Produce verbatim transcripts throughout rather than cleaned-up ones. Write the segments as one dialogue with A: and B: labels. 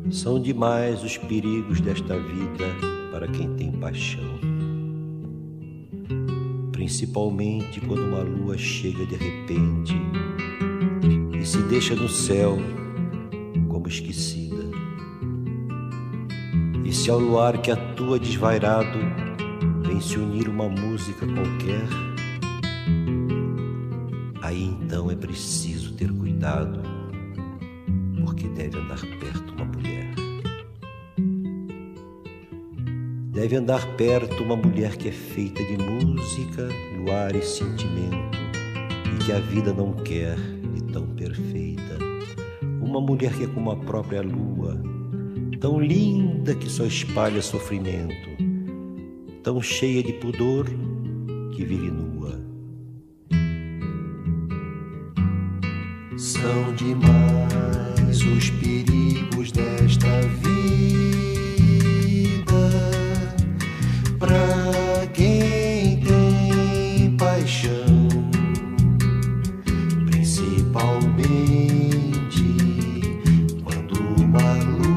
A: São demais os perigos desta vida para quem tem paixão, principalmente quando uma lua chega de repente e se deixa no céu como esquecida. E se ao luar que atua desvairado vem se unir uma música qualquer, aí então é preciso ter cuidado, porque deve andar perto uma mulher. Deve andar perto uma mulher que é feita de música, luar e sentimento, e que a vida não quer de tão perfeita. Uma mulher que é como a própria lua, tão linda que só espalha sofrimento, tão cheia de pudor que vive nua.
B: São demais os perigos desta vida pra quem tem paixão, principalmente quando uma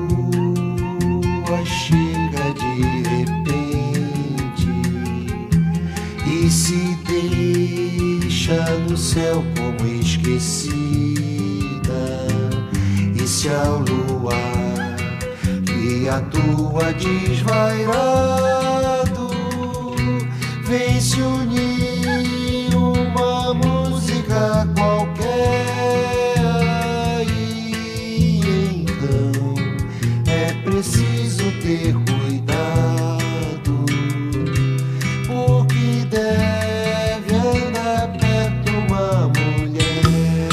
B: lua chega de repente e se deixa no céu como esquecida. E se ao luar que atua desvairado vem se unir uma música qualquer, aí então é preciso ter cuidado, porque deve andar perto uma mulher.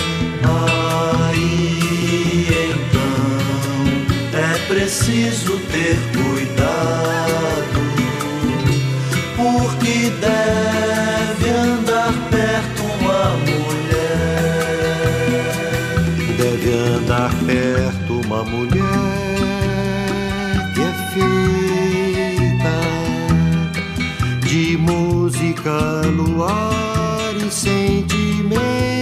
B: Aí então é preciso ter cuidado, porque deve andar perto uma mulher.
A: Deve andar perto uma mulher que é feita de música, luar e sentimento,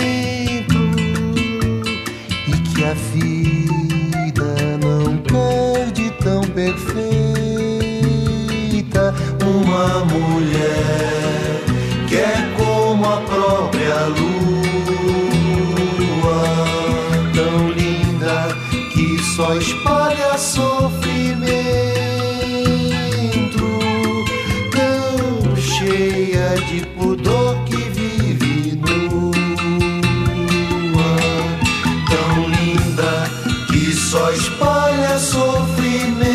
B: e que a vida não perde tão perfeita. Uma mulher que é como a própria lua, tão linda que só espalha sofrimento, tão cheia de pudor que vive nua, tão linda que só espalha sofrimento,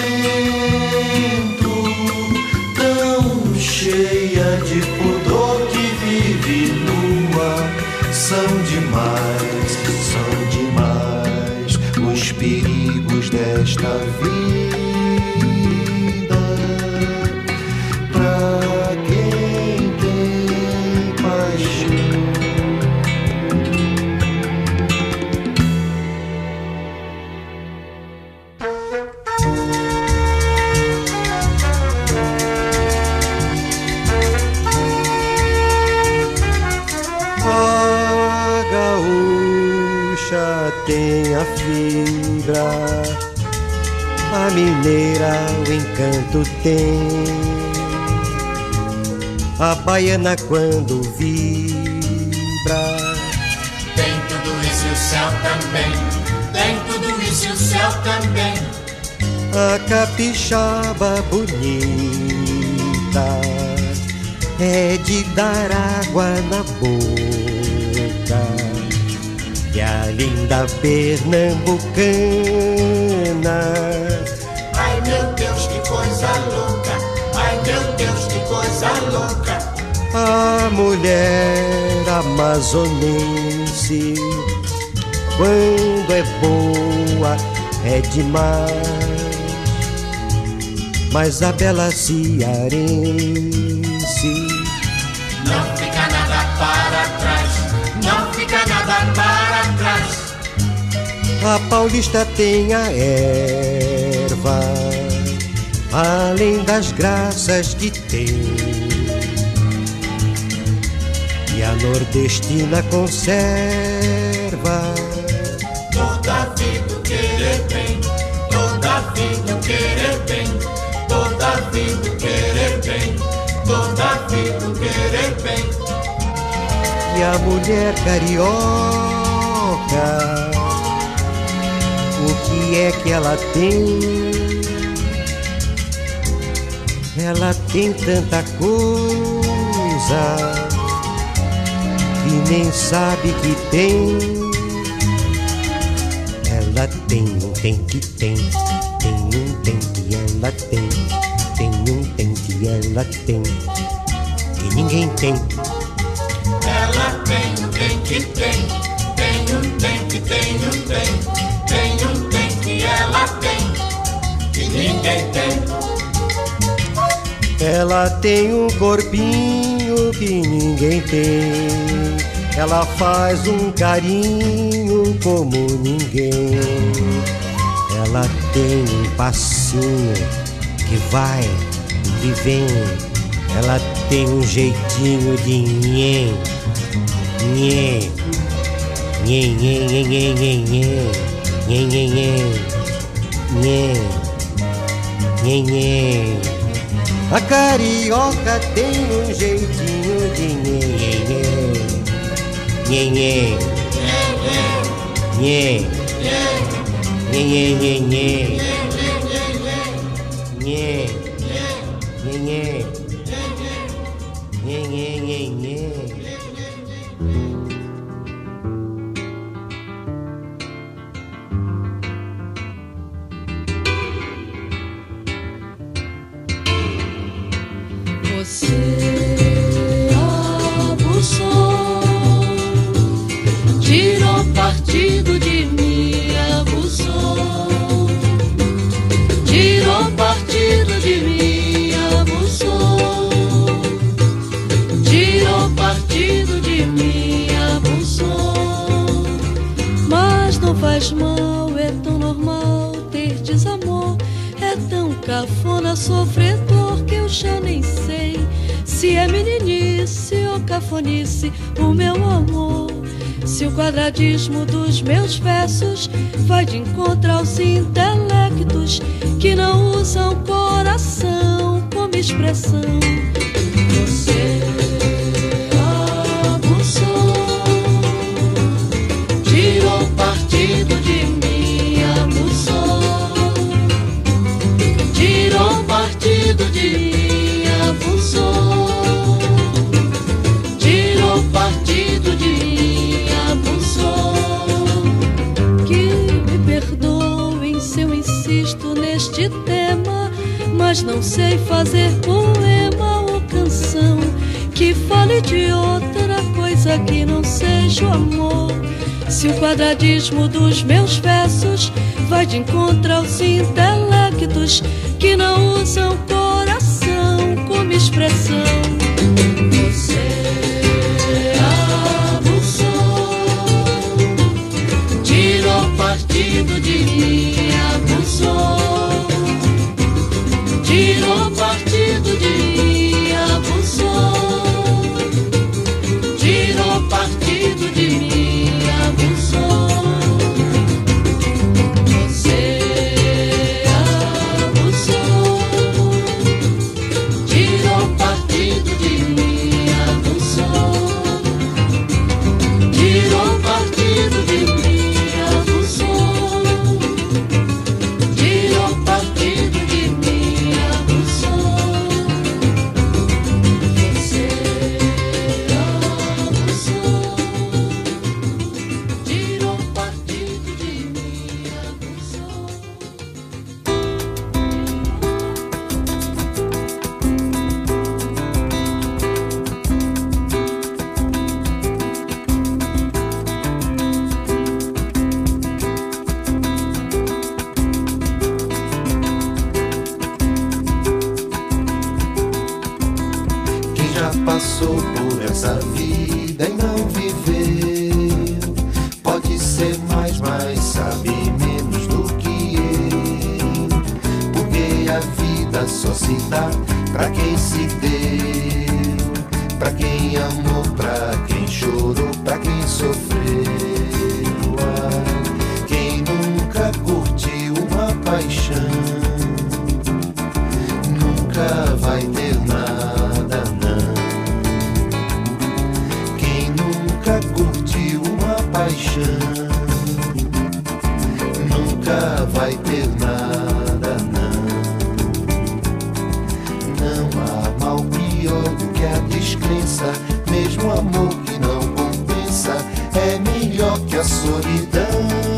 B: tão cheia de pudor que vive nua. São demais, são demais os perigos desta vida pra quem tem paixão.
A: Tem a fibra, a mineira o encanto tem, a baiana quando vibra.
C: Tem tudo isso e o céu também, tem tudo isso e o céu também.
A: A capixaba bonita é de dar água na boca, e a linda pernambucana.
C: Ai meu Deus, que coisa louca, ai meu Deus, que coisa louca.
A: A mulher amazonense, quando é boa, é demais. Mas a bela cearense
C: não fica nada para trás, não fica nada para trás.
A: A paulista tem a erva, além das graças que tem, e a nordestina conserva
C: toda a vida que ele tem, toda vida eu querer bem, toda vida eu querer bem, toda vida eu querer bem.
A: E a mulher carioca, o que é que ela tem? Ela tem tanta coisa que nem sabe que tem. Ela tem um tem que tem, tem um tem que ela tem, tem um tem que ela tem, que ninguém tem.
C: Ela tem um tem que tem, tem um tem que tem um tem, tem um tem que ela tem, que ninguém tem.
A: Ela tem um corpinho que ninguém tem. Ela faz um carinho como ninguém. Ela tem um passinho que vai e vem. Ela tem um jeitinho de nhê, nhê, nhê, nhê, nhê, nhê, nhê, nhê, nhê, nhê, nhê, nhê. A carioca tem um jeitinho de nhê, nhê, nhê, nhê, nhê, nhê, nhê, nhê, nhê, nhê, nhê, nhê, nhê, nhê.
D: Você abusou, tirou partido de mim, abusou, tirou partido de mim, abusou, tirou partido de mim, abusou. Mas não faz mal, é tão normal ter desamor, é tão cafona, sofredor, que eu já nem sei se é meninice ou cafonice o meu amor. Se o quadradismo dos meus versos vai de encontro aos intelectos que não usam coração como expressão. Você abusou, tirou partido de mim, abusou, tirou partido de mim, abusou, tirou partido de mim, abusou. Que me perdoem se eu insisto neste tema, mas não sei fazer poema ou canção que fale de outra coisa que não seja o amor. Se o quadradismo dos meus versos vai de encontro aos intelectos que não usam coração como expressão. Você abusou, tirou partido de mim, abusou, tirou partido de mim, abusou, tirou partido de mim, abusou. Você abusou, tirou partido de mim, abusou, tirou partido de mim, abusou, tirou partido de mim, abusou. Você abusou, tirou partido de mim, abusou.
B: Quem já passou por essa vida e não viveu, pode ser mais, mas sabe menos do que eu. Porque a vida só se dá pra quem se deu, pra quem amou, pra quem chorou, pra quem sofreu. Ah, quem nunca curtiu uma paixão ter nada, não. Não há mal pior do que a descrença. Mesmo amor que não compensa é melhor que a solidão.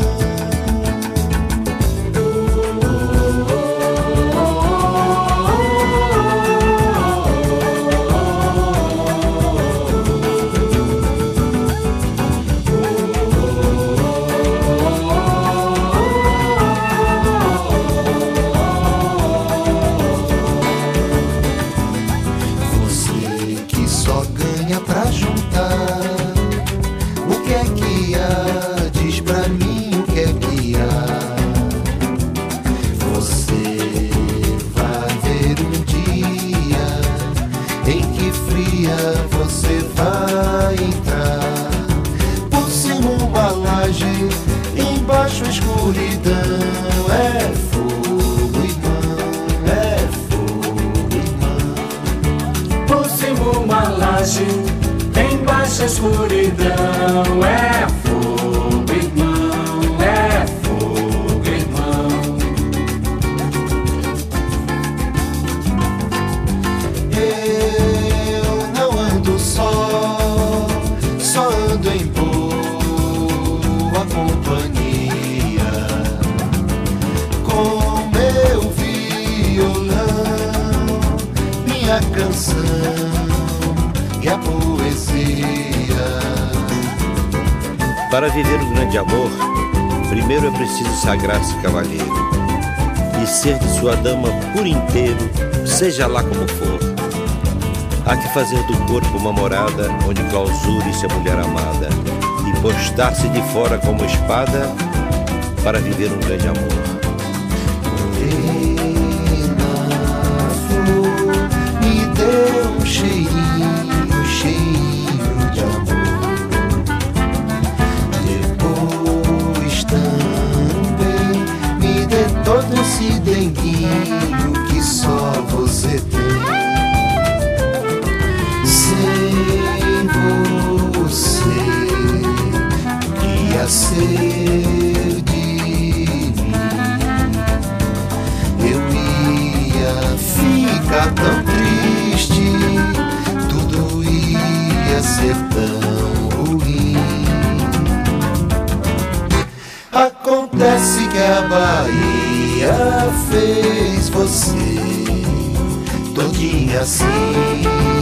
B: Embaixo a escuridão é fogo, irmão, é fogo, irmão.
E: Por cima uma laje, embaixo a escuridão é fogo, irmão, é fogo, irmão.
B: Eu não ando só, só ando em boa companhia. A canção e a poesia.
A: Para viver um grande amor, primeiro é preciso sagrar-se cavalheiro e ser de sua dama por inteiro, seja lá como for. Há que fazer do corpo uma morada onde clausure-se a mulher amada e postar-se de fora como espada para viver um grande amor.
B: Deu um cheirinho, cheirinho de amor. Depois também me dê todo esse denguinho que só você tem. Sem você, o que ia ser de mim? Eu ia ficar tão triste, tudo ia ser tão ruim. Acontece que a Bahia fez você todinha assim.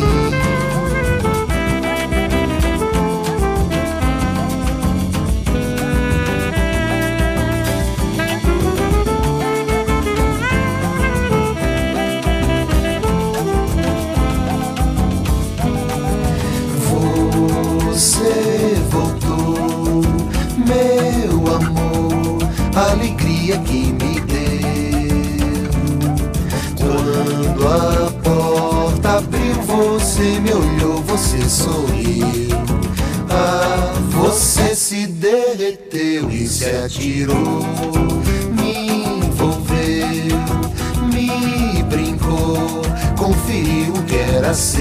B: A alegria que me deu quando a porta abriu, você me olhou, você sorriu. Ah, você se derreteu e se atirou, me envolveu, me brincou, conferiu o que era seu.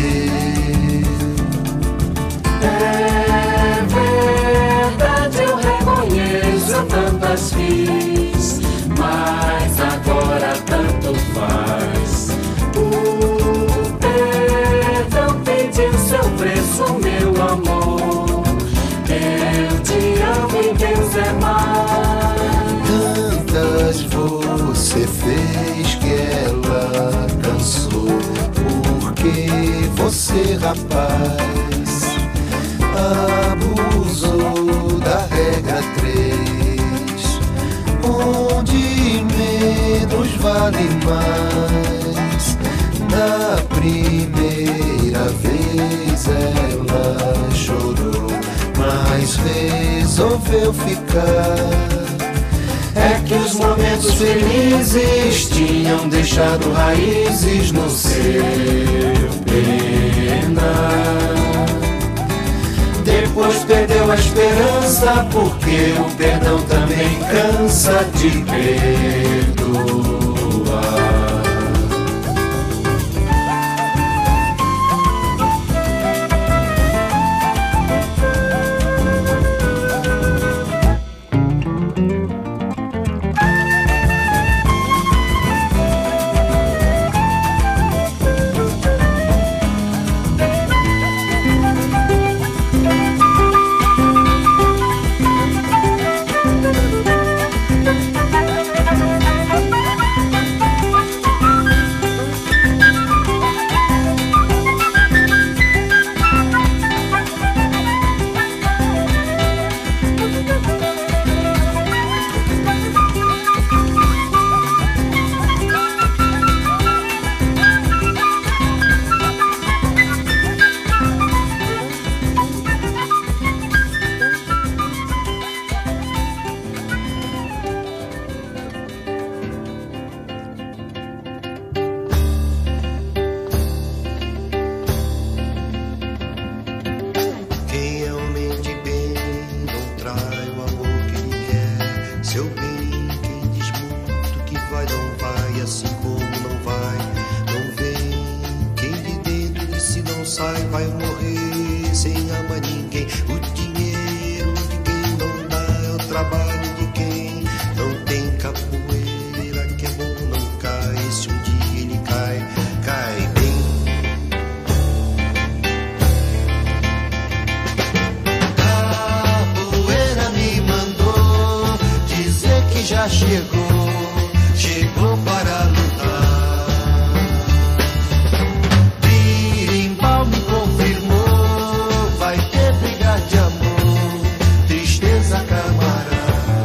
E: É verdade, eu reconheço, eu tantas fiz, mas agora tanto faz. O perdão pediu seu preço, meu amor. Eu te amo e Deus é mais.
B: Tantas você fez que ela cansou, porque você, rapaz, abusou da regra três, onde menos vale mais. Na primeira vez ela chorou, mas resolveu ficar. É que os momentos felizes tinham deixado raízes no seu penar. Depois perdeu a esperança, porque o perdão também cansa de perdoar.
A: vai, não vai, assim como não vai, não vem. Quem de dentro de si não sai vai morrer sem amar ninguém. O dinheiro de quem não dá é o trabalho de quem não tem capoeira, que é bom não cai. Se um dia ele cai, cai bem. Capoeira me mandou dizer que já chegou, chegou para lutar. Birimbau me confirmou, vai ter briga de amor, tristeza camarada.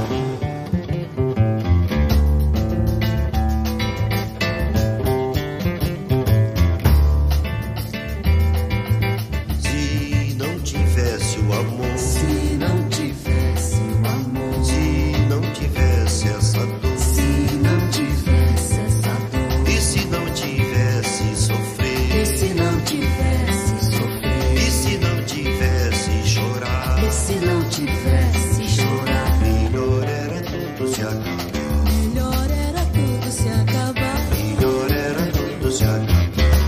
A: Se não tivesse o amor,
B: Se não tivesse o amor,
A: se não tivesse essa dor,
B: se não tivesse essa dor,
A: e se não tivesse sofrer,
B: e se não tivesse sofrer,
A: e se não tivesse chorar,
B: e se não tivesse chorar,
A: melhor era tudo se acabar,
D: Melhor era tudo se acabar.
A: melhor era tudo se acabar.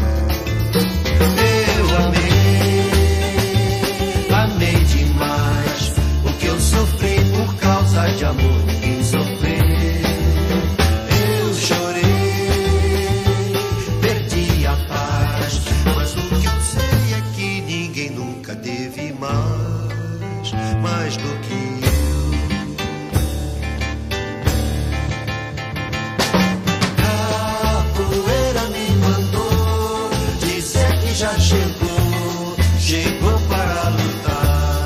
A: Eu amei, amei demais. O que eu sofri por causa de amor, ninguém sofreu. Eu chorei, perdi a paz, mas o que eu sei é que ninguém nunca teve mais, mais do que eu. Capoeira me mandou dizer que já chegou, chegou para lutar.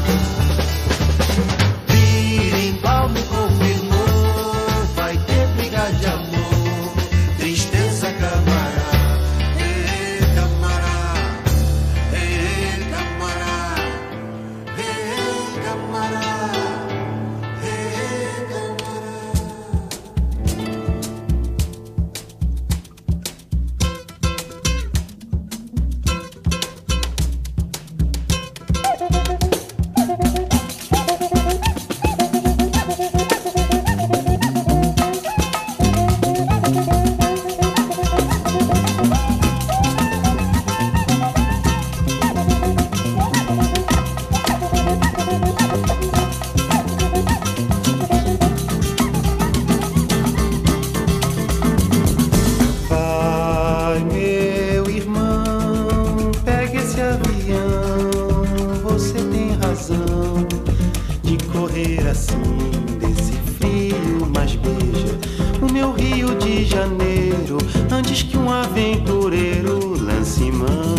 A: Birimbau me confirmou, vai ter briga de amor, tristeza camará, ei camará, ei camará, ei camará, ei camará. Vai, meu irmão, pegue esse avião. Você tem razão de correr assim desse frio, mas beija o meu Rio de Janeiro antes que um aventureiro lance mão.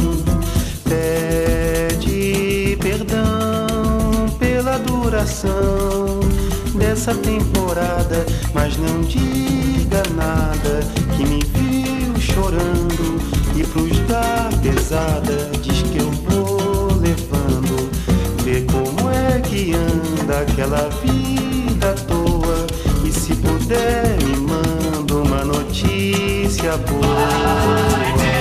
A: Pede perdão pela duração dessa temporada, mas não diga nada que me viu chorando e pros dar pesada diz que eu vou levando. Vê como é que anda aquela vida à toa, e se puder me manda uma notícia boa.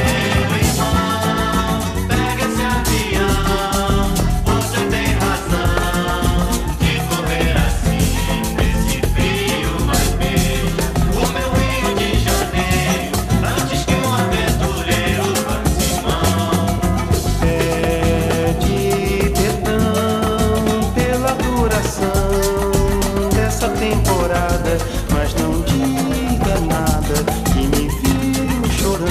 A: Pede perdão pela duração dessa temporada, mas não diga nada que me viu chorando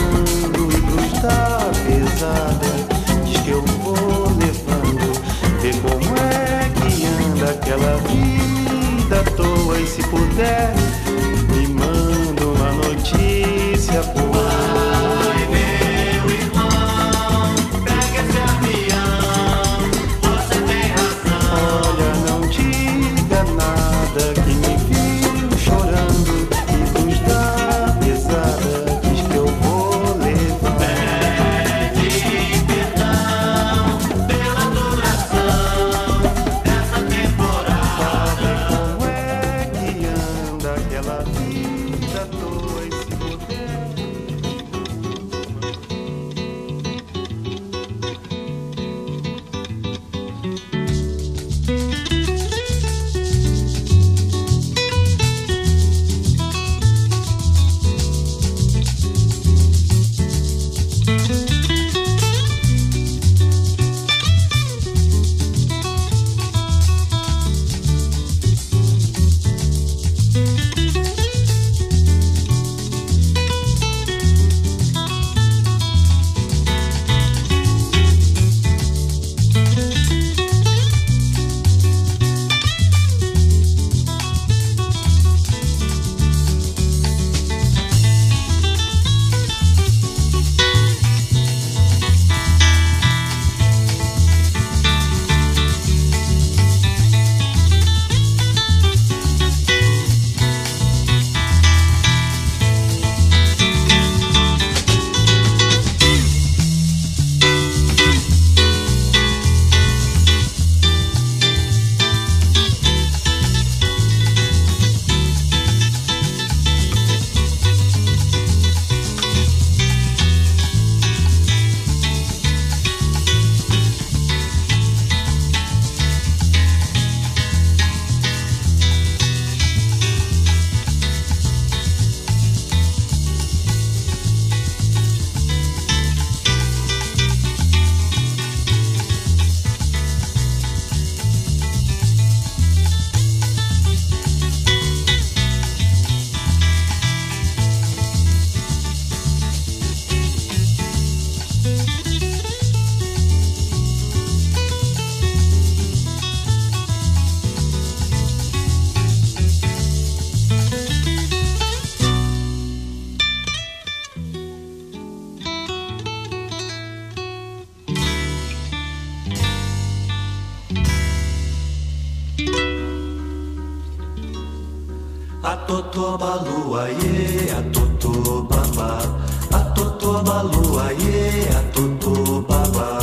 B: Atotobalu, aie, atotobaba. Atotobalu, aie, atotobaba.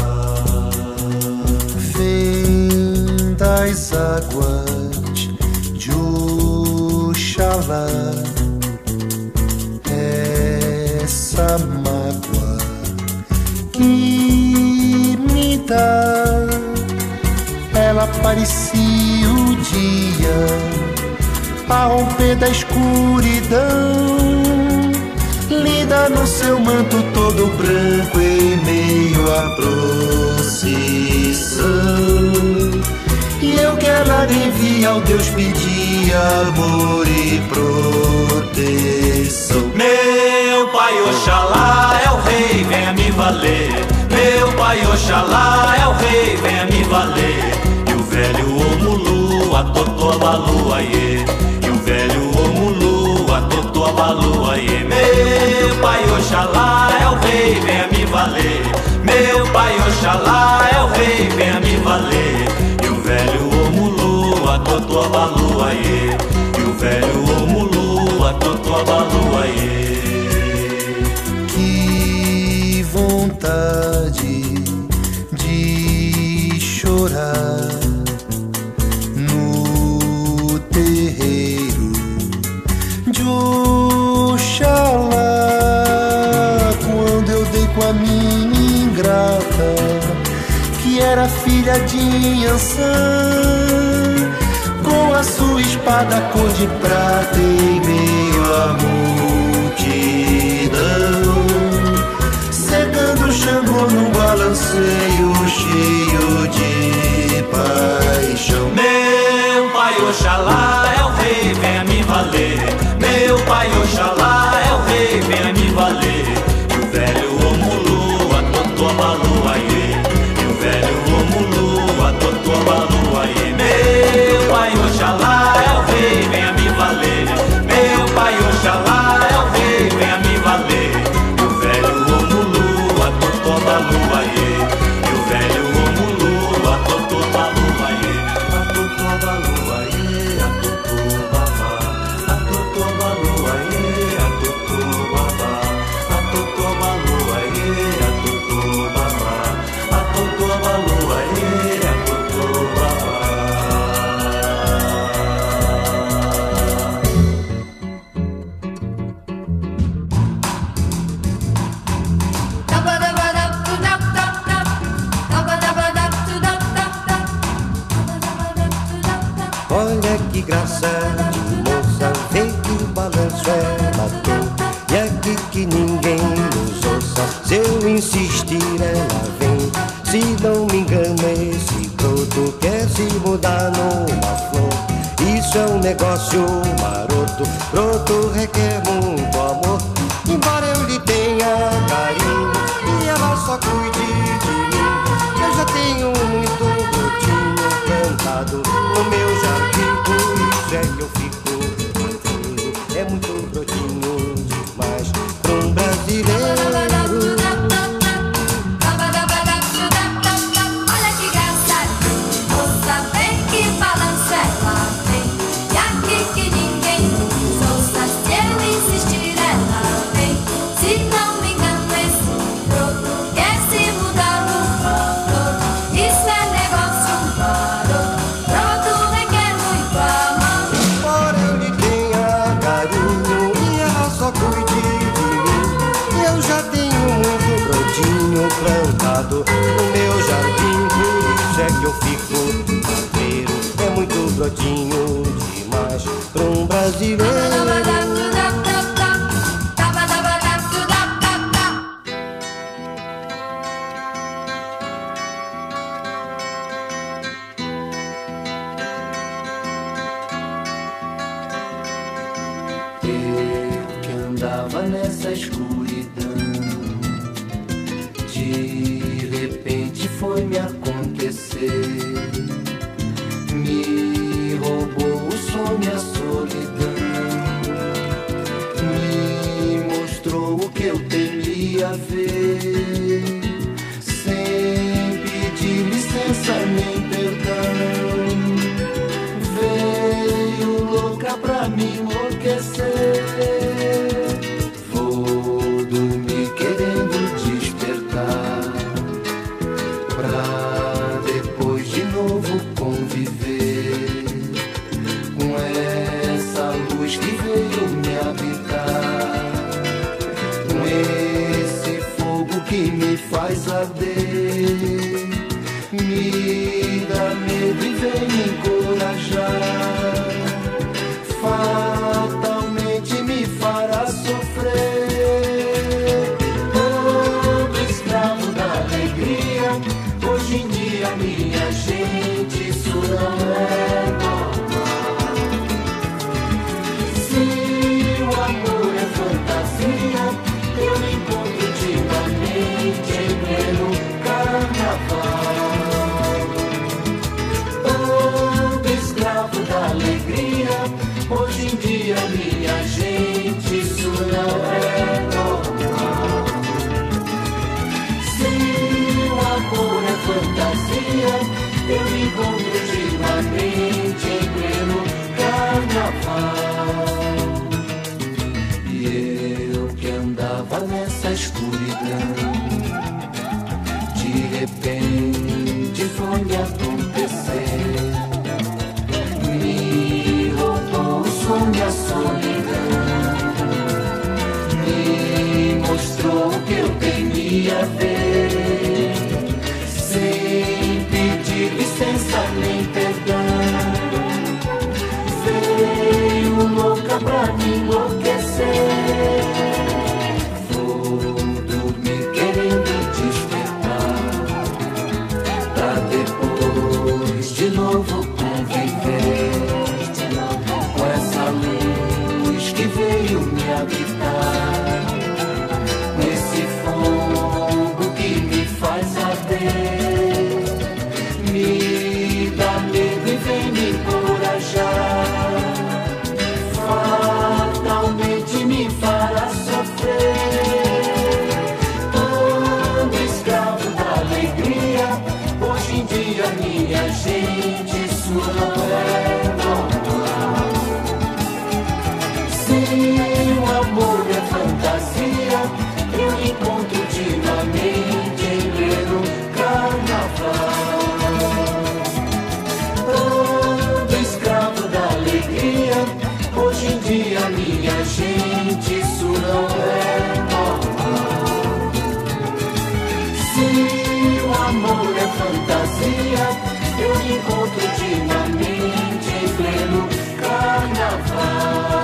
B: Vem das águas de Oxalá essa mágoa que me dá. Ela parecia o dia a romper da escuridão, linda no seu manto todo branco em meio à procissão. E eu que ela envia ao Deus pedir amor e proteção.
F: Meu pai Oxalá é o rei, venha me valer. Meu pai Oxalá é o rei, venha me valer. E o velho Omulu, atotobalu, aie. E o velho Omulu, atotobalu, aie. Meu pai Oxalá é o rei, venha me valer. Meu pai Oxalá é o rei, venha me valer. E o velho Omulu, atotobalu, aie. E o velho Omulu, atotobalu, aie.
B: Que vontade de chorar no terreiro de Oxalá, quando eu dei com a minha ingrata, que era filha de Inhansã, com a sua espada cor de prata em meio à multidão, secando o Xangô num balanceio cheio de paixão.
F: Meu pai Oxalá é o rei, venha me valer. Meu pai Oxalá é o rei, venha me valer. E o velho Omulu, atotobalu, aie. E o velho Omulu, atotobalu, aie. Meu pai Oxalá é o rei, venha me valer. Meu pai Oxalá é o rei, venha me valer. E o velho Omulu, atotobalu, aie. E o velho Omulu, atotobalu, aie.
B: Atotobalu, aie, atotobaba. Atotobalu, aie, atotobaba. Atotobalu, aie, atotobaba. Atotobalu, aie, atotobaba.
A: Olha que graça de moça, vem que o balanço ela tem. E aqui que ninguém nos ouça, se eu insistir ela vem. Se não me engano esse broto quer se mudar numa flor. Isso é um negócio maroto, broto requer muito amor. Embora eu lhe tenha carinho e ela só cuide de mim, eu já tenho muito brotinho plantado no meu jardim. Por isso é que eu fico tranquilo, é muito brotinho demais pra um brasileiro.
D: Olha que graça, moça, vem que balança ela vem. E aqui que ninguém nos ouça, se eu insistir ela vem. Se não me engano esse broto quer se mudar no broto. Isso é negócio maroto, broto requer muito amor.
A: Embora eu lhe tenha carinho e ela só cuide de mim, eu já tenho muito brotinho plantado no meu jardim. Por isso é que eu fico inteiro, é muito brotinho demais pra um brasileiro.
B: Eu que andava nessa escuridão, de repente foi me acontecer. Me roubou o sono e a solidão, me mostrou o que eu temia ver, sem pedir licença nem perdão. Veio louca pra me enlouquecer. arder. Me dá medo e vem me encorajar. Fatalmente me fará sofrer. Todo escravo da alegria, hoje em dia minha gente, isso não é normal. Se o amor é fantasia, eu me encontro ultimamente em pleno carnaval. Todo escravo da alegria, hoje em dia minha gente, isso não é normal. Se o amor é fantasia, eu me encontro ultimamente em pleno carnaval. E eu que andava nessa escuridão, de repente foi me acontecer. Me roubou o sonho, a solidão, me mostrou o que eu temia ver, sem pedir licença nem perdão. Veio louca pra me enlouquecer. Vou dormir querendo despertar, pra depois de novo conviver com essa luz que veio me habitar, nesse fogo que me faz arder. Me dá medo e vem me encorajar. Fatalmente me fará sofrer. Todo escravo da alegria, hoje em dia minha gente, isso não é normal. Se o amor é fantasia, eu me encontro ultimamente em pleno carnaval. Todo escravo da alegria, hoje em dia minha gente, isso não é normal. Se o amor é fantasia, eu me encontro ultimamente em pleno carnaval.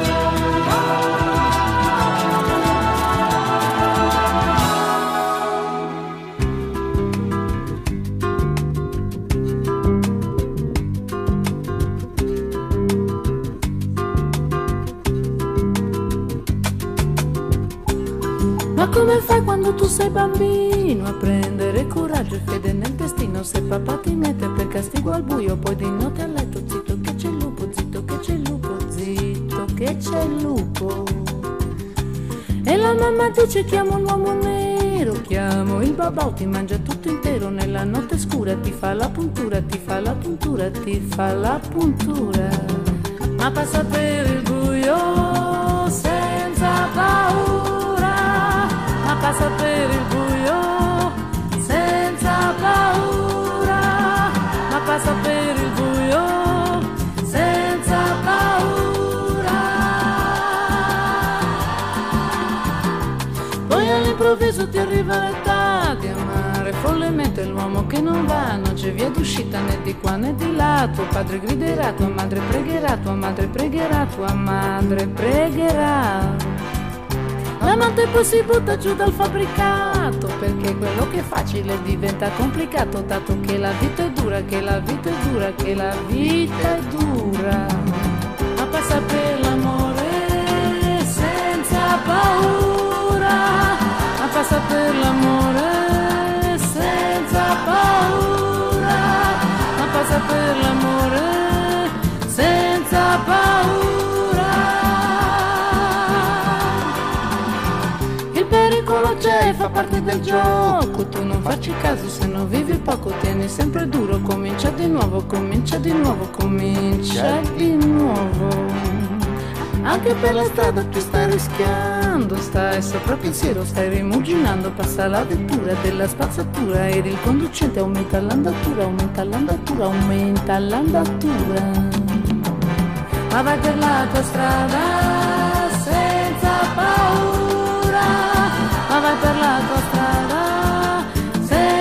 D: Ma come fai quando tu sei bambino a prendere coraggio e fede nel destino? Se papà ti mette per castigo al buio, poi di notte a letto zitto che c'è il lupo, zitto che c'è il lupo, zitto che c'è il lupo. E la mamma dice chiamo l'uomo nero, chiamo il babà, ti mangia tutto intero. Nella notte scura ti fa la puntura, ti fa la puntura, ti fa la puntura. Ma passa per il buio senza paura, ma passa per il buio senza paura, ma passa per il buio senza paura. Poi all'improvviso ti arriva l'età di amare follemente l'uomo che non va, non c'è via d'uscita né di qua né di là. Tuo padre griderà, tua madre pregherà, tua madre pregherà, tua madre pregherà. L'amante poi si butta giù dal fabbricato, perché quello che è facile diventa complicato, dato che la vita è dura, che la vita è dura, che la vita è dura. Ma passa per l'amore senza paura, ma passa per l'amore senza paura, ma passa per l'amore senza paura. Il pericolo c'è, fa parte del gioco, tu non facci caso se non vivi poco, tieni sempre duro, comincia di nuovo, comincia di nuovo, comincia di nuovo. Anche per la strada tu stai rischiando, stai sopra pensiero, stai rimuginando, passa la vettura della spazzatura ed il conducente aumenta l'andatura, aumenta l'andatura, aumenta l'andatura. Ma vai per la tua strada senza paura, ma vai per la tua strada senza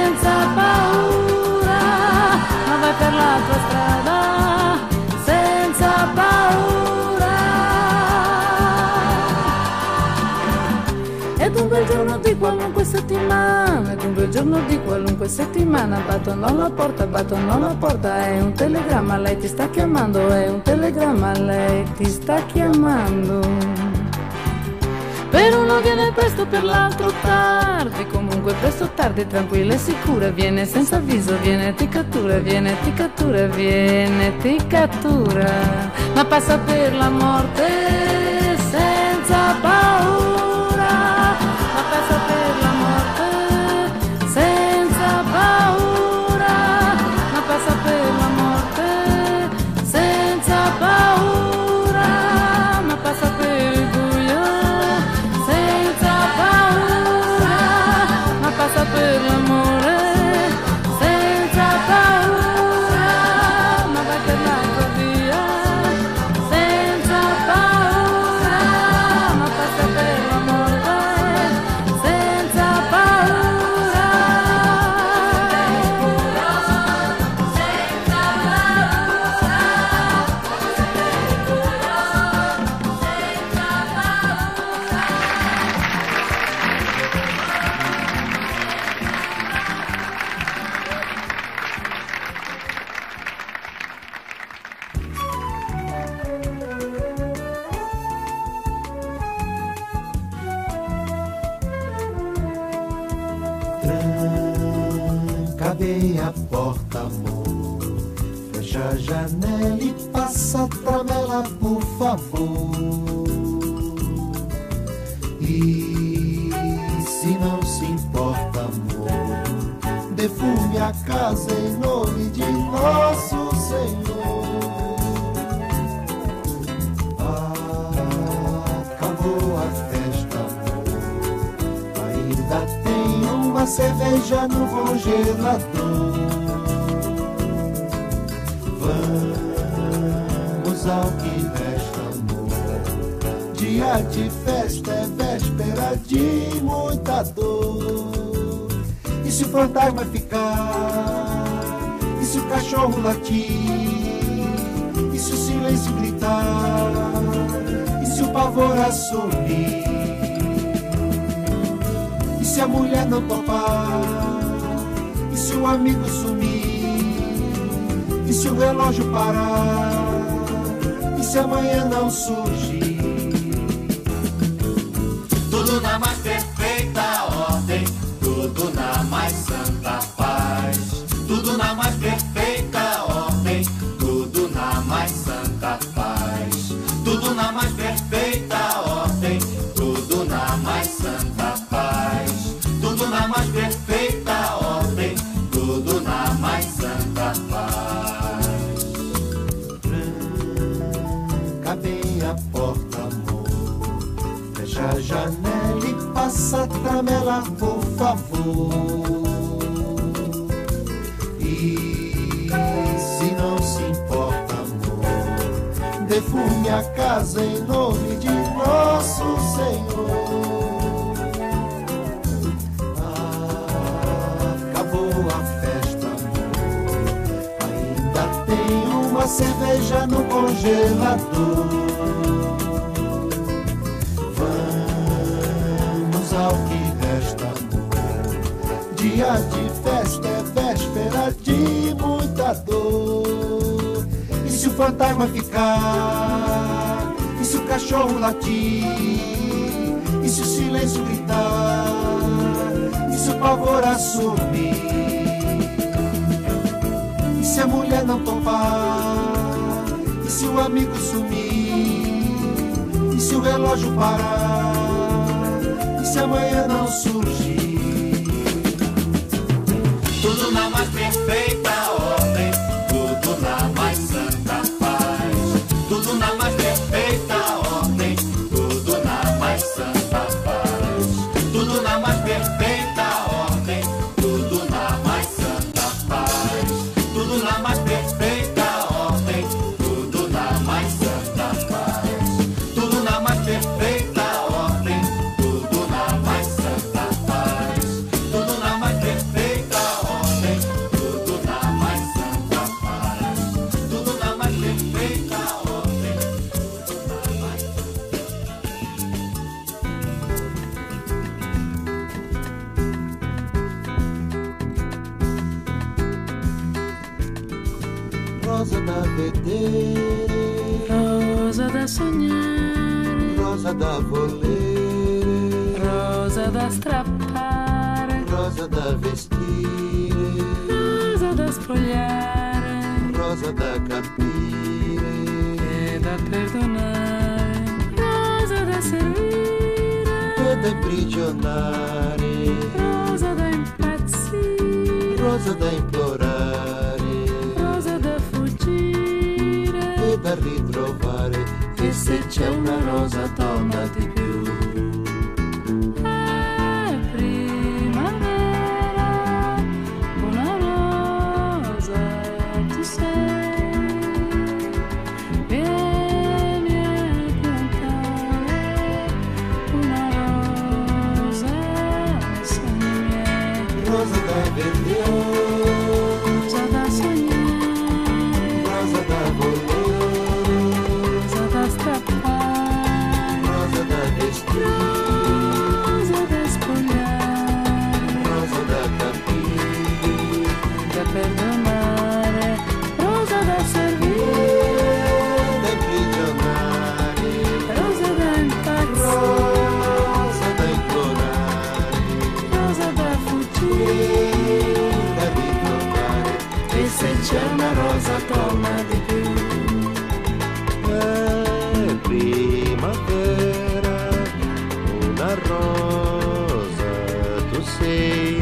D: Ed un bel giorno di qualunque settimana, ed un bel giorno di qualunque settimana, battono alla porta, battono alla porta, è un telegramma, lei ti sta chiamando, è un telegramma, lei ti sta chiamando. Per uno viene presto, per l'altro tardi, comunque presto tardi, tranquilla e sicura, viene senza avviso, viene ti cattura, viene ti cattura, viene ti cattura, ma passa per la morte senza paura, ma passa per la morte senza paura, ma passa per la morte senza paura, ma passa per il buio senza paura, ma passa per l'amore senza paura, ma vai per l'altra via senza paura, ma passa per l'amore senza paura, senza
B: Tranca bem a porta, amor. Fecha a janela e passa a tramela, por favor. E se não se importa, amor, defume a casa em nome de nosso Senhor. Acabou a festa, amor, ainda tem uma cerveja no congelador. Vamos ao que resta, amor. Dia de festa é véspera de muita dor. E se o fantasma ficar? E se o cachorro latir? E se o silêncio gritar? E se o pavor assumir? E se a mulher não topar? E se o amigo sumir? E se o relógio parar? E se amanhã não surgir?
F: Tudo na mais perfeita ordem, tudo na mais santa paz. Tudo na mais perfeita ordem, tudo na mais santa paz. Tudo na mais perfeita ordem, tudo na mais santa paz. Tudo na mais perfeita ordem, tudo na mais santa paz.
B: Tranca bem a porta, amor. Fecha a janela e passa a tramela, por favor. E se não se importa, amor, defume a casa em nome de nosso Senhor. Acabou a festa, amor, ainda tem uma cerveja no congelador. Vamos ao que resta, amor. Dia de festa é véspera de muita dor. E se o fantasma ficar? E se o cachorro latir? E se o silêncio gritar? E se o pavor assumir? E se a mulher não topar? E se o amigo sumir? E se o relógio parar? E se amanhã não surgir?
F: Tudo na mais perfeita ordem, tudo na mais santa paz. Tudo na mais perfeita ordem, tudo na mais santa paz. Tudo na mais perfeita ordem, tudo na mais santa paz. Tudo na mais perfeita ordem, tudo na mais santa paz. Tudo na mais perfeita ordem, tudo na mais santa paz. Tudo na mais perfeita ordem, tudo na
B: rosa da vedere,
D: rosa da sognare,
B: rosa da volere,
D: rosa da strappare,
B: rosa da vestire,
D: rosa da spogliare,
B: rosa da capire
D: e da perdonare, rosa da servire
B: e da imprigionare,
D: rosa da impazzire,
B: rosa da implorare
D: rosa da fuggire
B: e da ritrovare. E se c'è una rosa donna di più,
D: è primavera, una rosa tu sei, vieni a piantare una rosa nei sogni miei,
B: rosa da vedere,
D: rosa da sognare,
B: rosa da volere,
D: rosa da strappare,
B: rosa da vestire,
D: rosa da spogliare,
B: rosa da capire
D: da perdonare, rosa da servire,
B: da imprigionare,
D: rosa da impazzire,
B: rosa da implorare
D: rosa da fuggire,
B: e da ritrovare.
D: e se c'è una rosa torna di più.
A: È primavera, una rosa tu sei,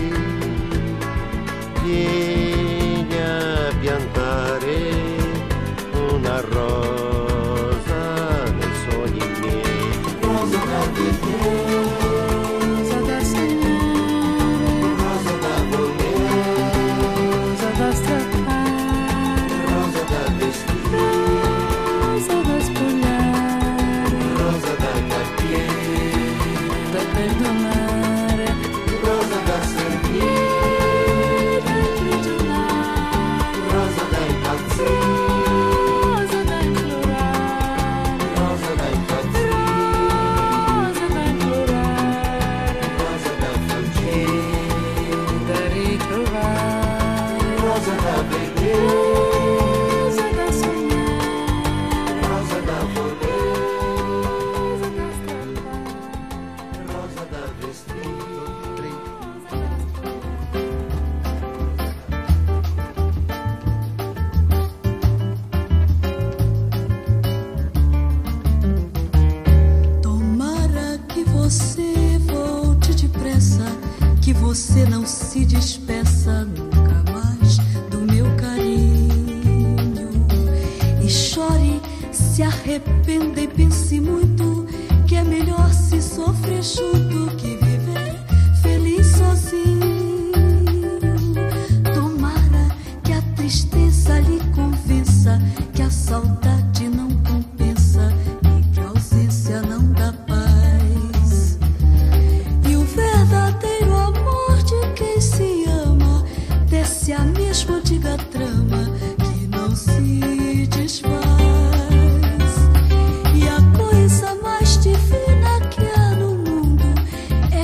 A: vieni a piantare una rosa nei sogni miei.
B: Rosa da vedere,
D: Rosa da sognare,
B: rosa da volere,
D: rosa da strappare,
B: rosa da vestire,
D: rosa da spogliare,
B: rosa da capire,
D: da perdonare,
B: rosa da servire,
D: da imprigionare,
B: rosa da impazzire,
D: rosa da implorare,
B: rosa da impazzire,
D: rosa da implorare,
B: rosa da fuggire,
D: e da ritrovare,
B: rosa da vedere,
D: rosa da sognare,
B: rosa da volere,
D: rosa da strappare,
B: rosa da vestire.
G: Tomara que você volte depressa, que você não se despeça nunca mais do meu carinho. E chore, se arrependa e pense muito, que é melhor se sofrer junto que viver feliz sozinho. Tomara que a tristeza lhe convença que a saudade não compensa e que a ausência não dá paz. E o verdadeiro amor de quem se ama desce a mesma antiga trama que não se desfaz. E a coisa mais divina que há no mundo é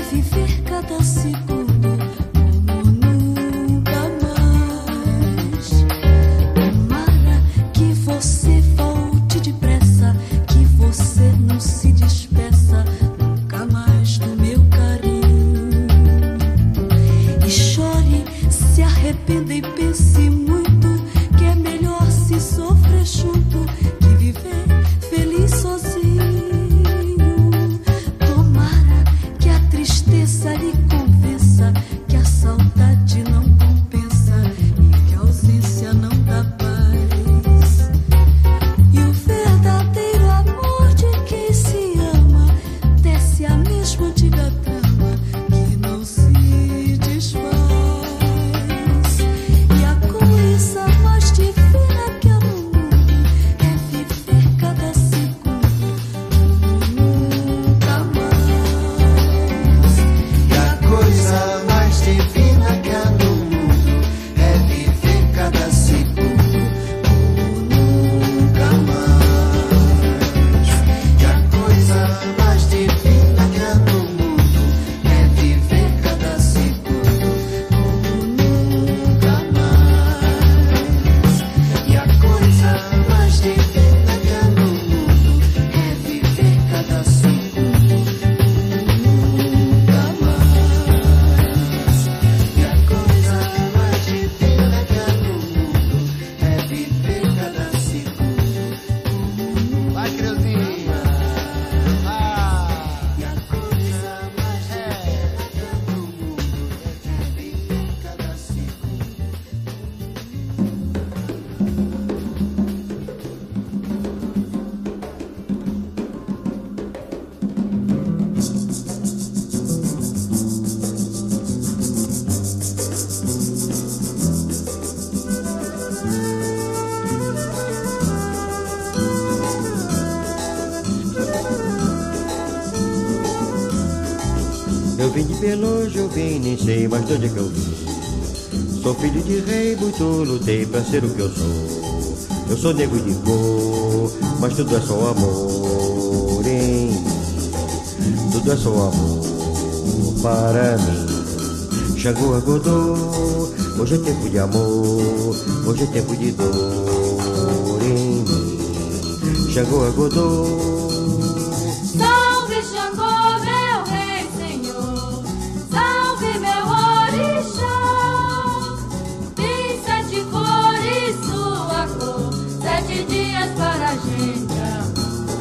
A: Eu vim de bem longe, eu vim, nem sei mais de onde é que eu vim. Sou filho de rei, muito lutei pra ser o que eu sou. Eu sou negro de cor, mas tudo é só amor em mim. Tudo é só amor para mim. Xangô acordou, hoje é tempo de amor, hoje é tempo de dor em mim. Xangô acordou.
D: Salve Xangô, meu rei, Senhor. Salve meu orixá. Tem sete cores, sua cor, sete dias para a gente amar.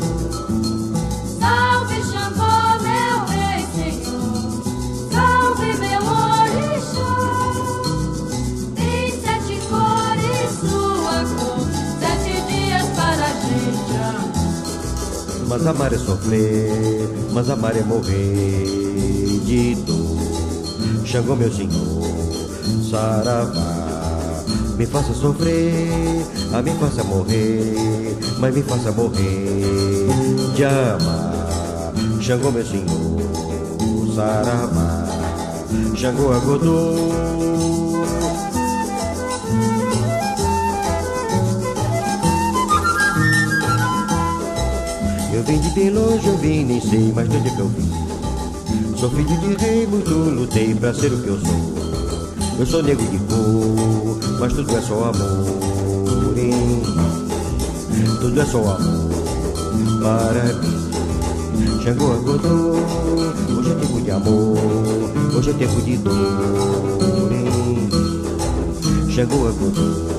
D: Salve Xangô, meu rei, Senhor. Salve meu orixá. Tem sete cores, sua cor, sete dias para a gente amar.
A: Mas amar é sofrer, mas amar é morrer de dor. Xangô, meu senhor, saravá, me faça sofrer, a me faça morrer, mas me faça morrer de amar. Xangô, meu senhor, saravá, Xangô acordou. Eu vim de bem longe, eu vim, nem sei mais de onde é que eu vim. Sou filho de rei, muito lutei pra ser o que eu sou. Eu sou negro de cor, mas tudo é só amor em mim. Tudo é só amor para mim. Xangô acordou, hoje é tempo de amor, hoje é tempo de dor em mim. Xangô acordou.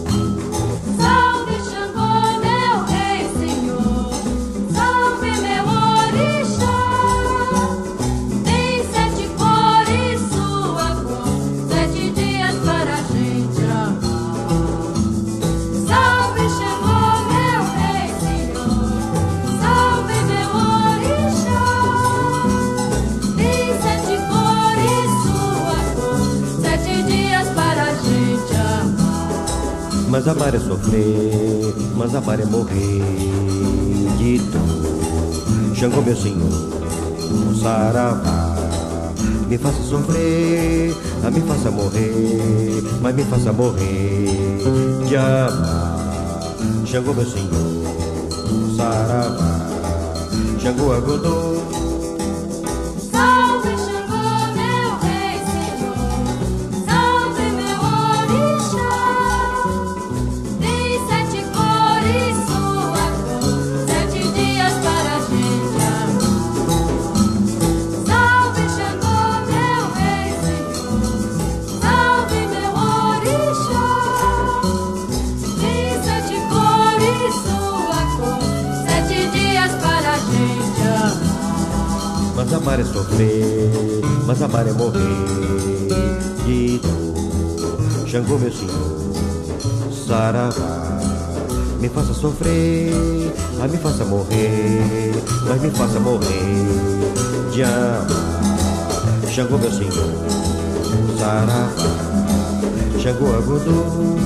A: Mas amar é sofrer, mas amar é morrer de dor. Xangô, meu senhor, saravá, me faça sofrer, a me faça morrer, mas me faça morrer de amar. Xangô, meu senhor, saravá, Xangô acordou. Mas amar é sofrer, mas amar é morrer de dor. Xangô, meu senhor, saravá, me faça sofrer, mas me faça morrer, mas me faça morrer de amar. Xangô, meu senhor, saravá, Xangô acordou.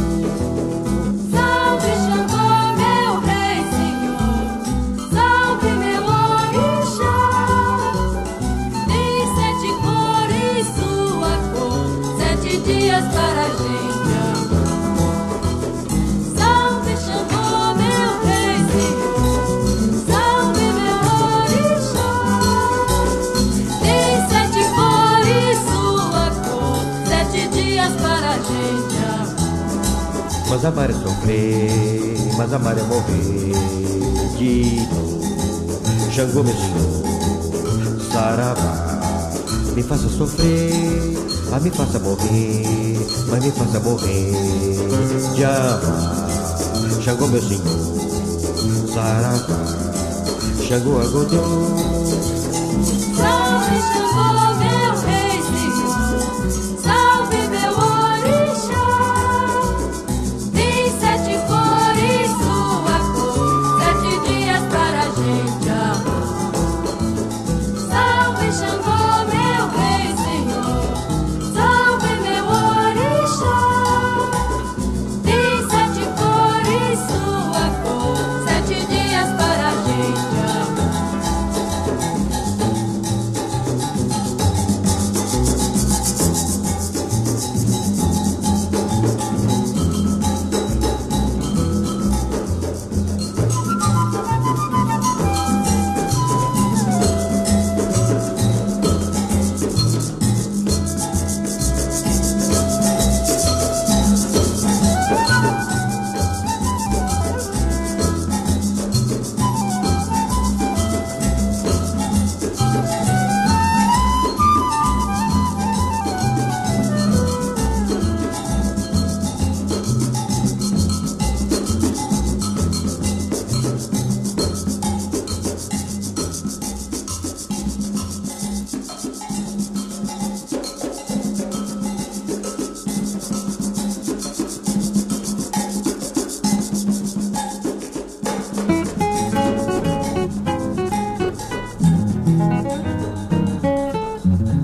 D: Para a gente amar. Salve Xangô, meu rei, Senhor. Salve meu orixá. Tem sete cores, sua cor, sete dias para a gente amar.
A: Mas amar é sofrer, mas amar é morrer de dor. Xangô, meu senhor, saravá, me faça sofrer, a me faça morrer, mas me faça morrer de amar. Xangô, meu senhor, saravá, Xangô acordou.
D: Salve Xangô, meu rei, Senhor. Salve meu orixá. Tem sete cores, sua cor, sete dias para a gente amar. Salve Xangô, meu rei, Senhor. Salve meu orixá. Tem sete cores, sua cor, sete dias para a gente amar.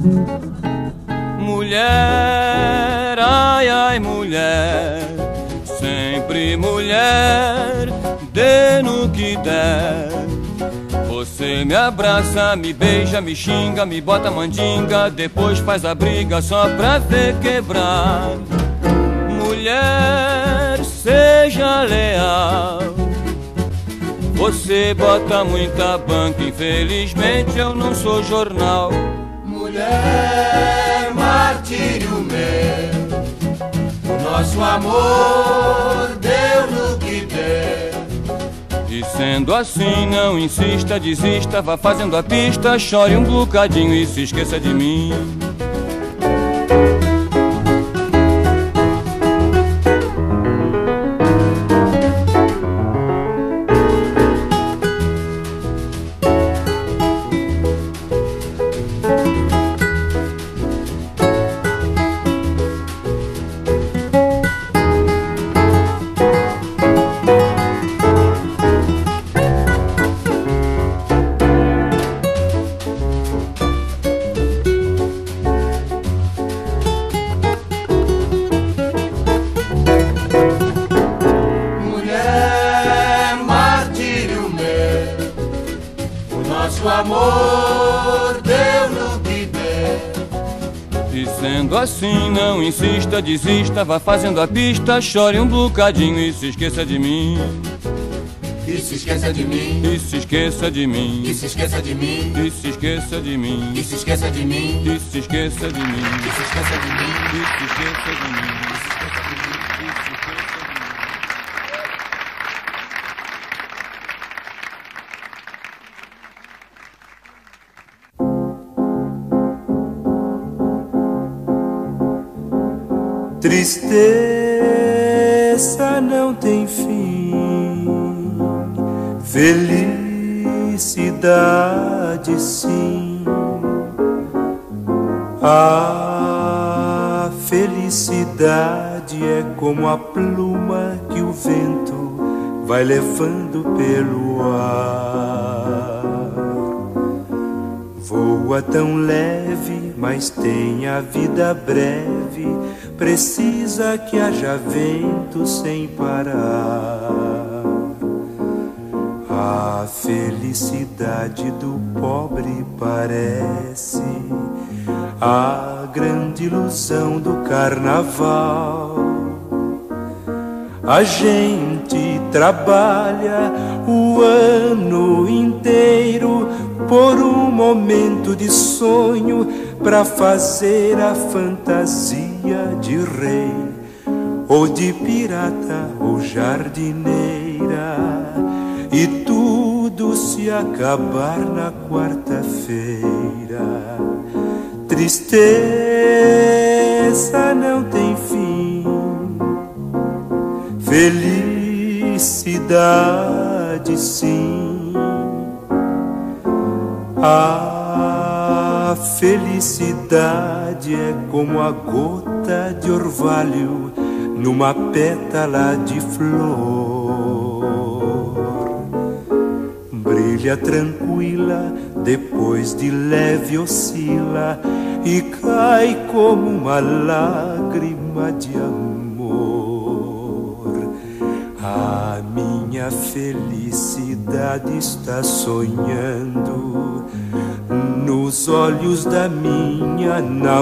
H: Mulher, ai, ai, mulher, sempre mulher, dê no que der. Você me abraça, me beija, me xinga, me bota mandinga, depois faz a briga só pra ver quebrar. Mulher, seja leal. Você bota muita banca, infelizmente eu não sou jornal.
B: Mulher, martírio meu, o nosso amor deu no que der.
H: E sendo assim, não insista, desista, vá fazendo a pista, chore um bocadinho e se esqueça de mim. Assim, não insista, desista, vá fazendo a pista, chore um bocadinho e se esqueça de mim.
B: E se esqueça de mim.
H: E se esqueça de mim.
B: E se esqueça de mim.
H: E se esqueça de mim.
B: E se esqueça de mim.
H: E se esqueça de mim.
B: E se esqueça de mim.
H: E se esqueça de mim.
I: Tristeza não tem fim, felicidade sim. A felicidade é como a pluma que o vento vai levando pelo ar. Voa tão leve, mas tem a vida breve, precisa que haja vento sem parar. A felicidade do pobre parece a grande ilusão do carnaval. A gente trabalha o ano inteiro por um momento de sonho, pra fazer a fantasia de rei, ou de pirata, ou jardineira, e tudo se acabar na quarta-feira. Tristeza não tem fim, felicidade sim. A felicidade é como a gota de orvalho numa pétala de flor. Brilha tranquila, depois de leve oscila e cai como uma lágrima de amor. A minha felicidade está sonhando nos olhos da minha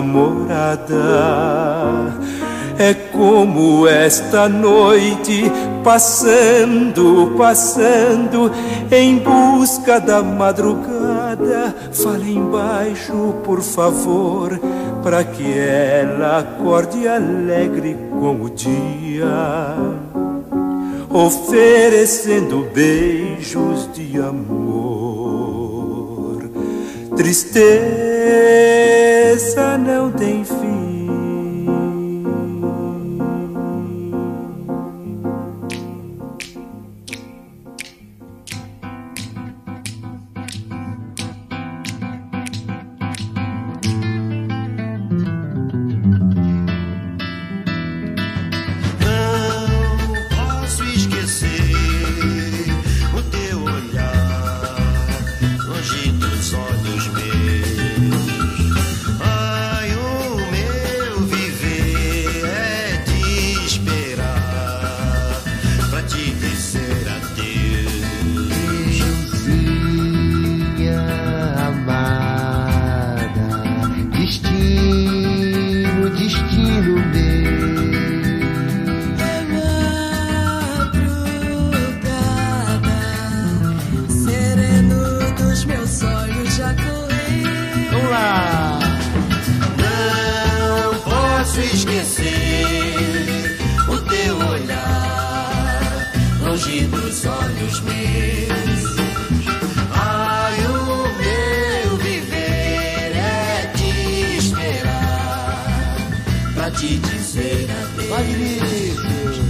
I: namorada. É como esta noite, passando, passando, em busca da madrugada. Fale embaixo, por favor, para que ela acorde alegre com o dia, oferecendo beijos de amor. Tristeza não tem fim.
B: Olhos meus, posso esquecer o teu olhar longe dos olhos meus. Ai, o meu viver é te esperar pra te dizer adeus.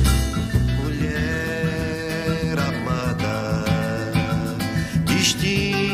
B: Mulher amada, destino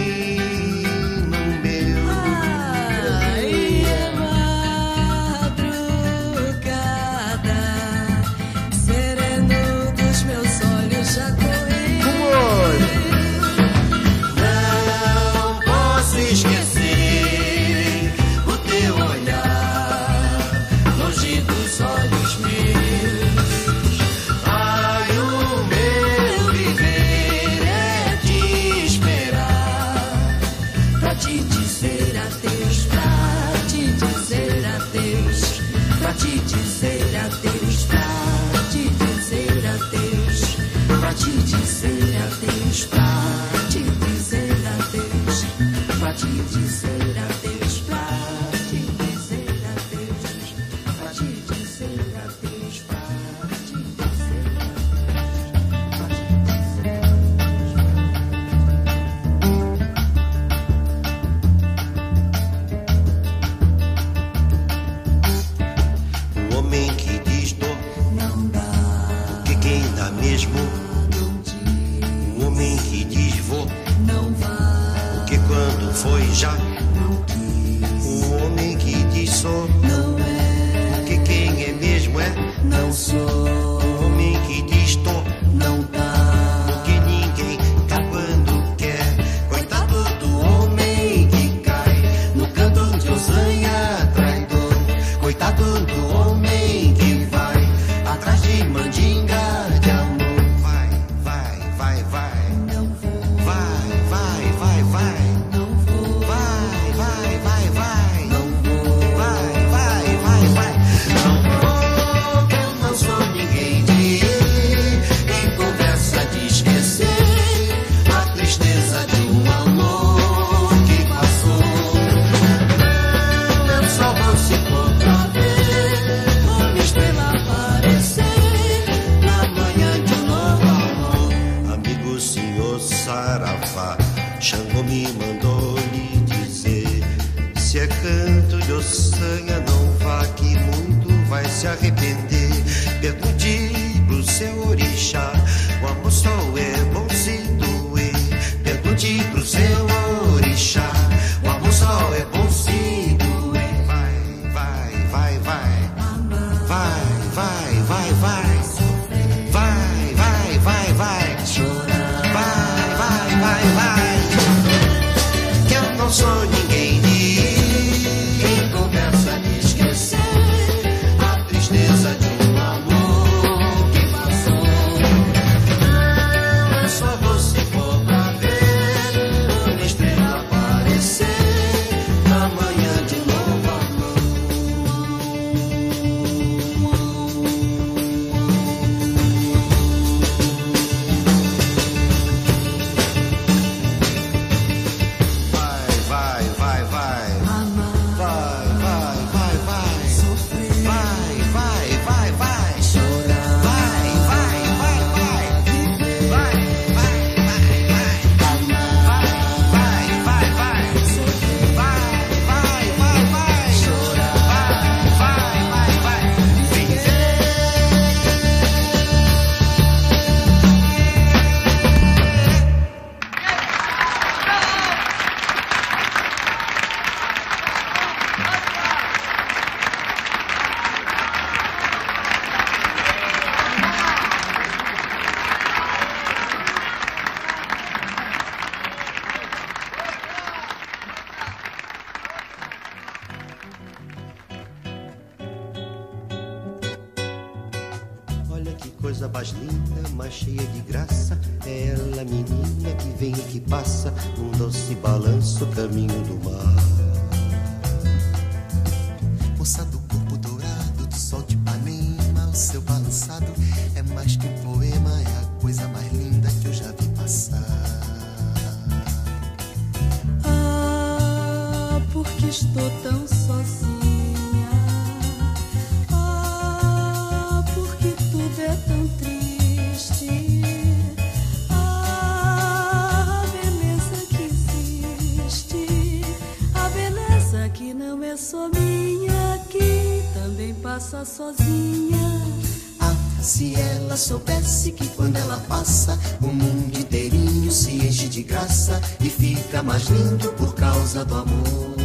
A: coisa mais linda, mais cheia de graça. É ela, menina, que vem e que passa num doce balanço, caminho do mar.
B: Moça do corpo dourado, do sol de Ipanema, o seu balançado é mais que um poema, é a coisa mais linda que eu já vi passar.
G: Ah, porque estou tão sozinha, sou minha, que também passa sozinha.
B: Ah, se ela soubesse que quando ela passa, o mundo inteirinho se enche de graça e fica mais lindo por causa do amor.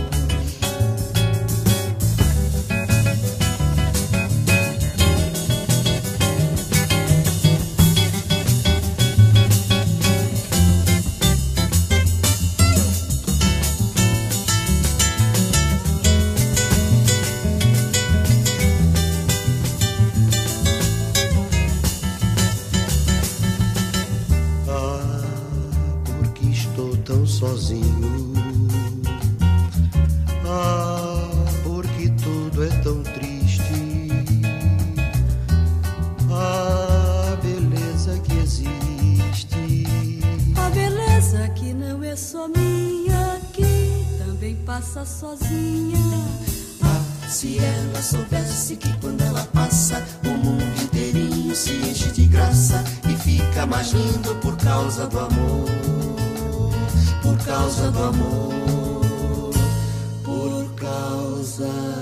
A: Sozinho. Ah, porque tudo é tão triste. A beleza que existe,
G: a beleza que não é só minha, que também passa sozinha.
B: Ah, se ela soubesse que quando ela passa, o mundo inteirinho se enche de graça e fica mais lindo por causa do amor. Por causa do amor, por causa